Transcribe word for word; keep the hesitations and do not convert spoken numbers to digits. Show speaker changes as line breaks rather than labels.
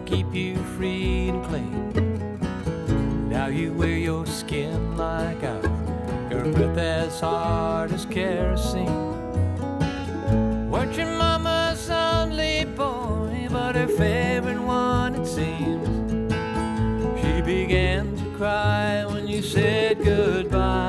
keep you free and clean. Now you wear your skin like ice, your breath as hard as kerosene. Weren't your mama's only boy, but her favorite one it seems. She began to cry when you said goodbye.